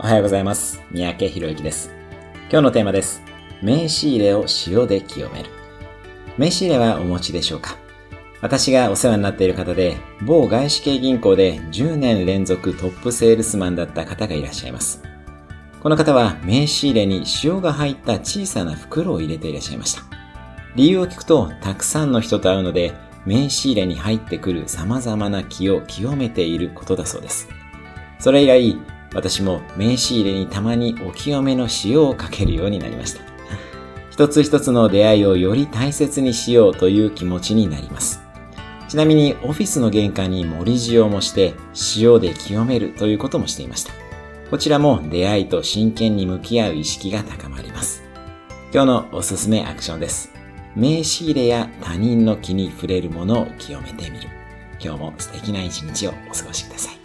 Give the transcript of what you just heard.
はようございます。三宅宏之です。今日のテーマです。名刺入れを塩で清める。名刺入れはお持ちでしょうか？私がお世話になっている方で、某外資系銀行で10年連続トップセールスマンだった方がいらっしゃいます。この方は名刺入れに塩が入った小さな袋を入れていらっしゃいました。理由を聞くと、たくさんの人と会うので、名刺入れに入ってくる様々な気を清めていることだそうです。それ以来、私も名刺入れにたまにお清めの塩をかけるようになりました。一つ一つの出会いをより大切にしようという気持ちになります。ちなみにオフィスの玄関に盛り塩もして塩で清めるということもしていました。こちらも出会いと真剣に向き合う意識が高まります。今日のおすすめアクションです。名刺入れや他人の気に触れるものを清めてみる。今日も素敵な一日をお過ごしください。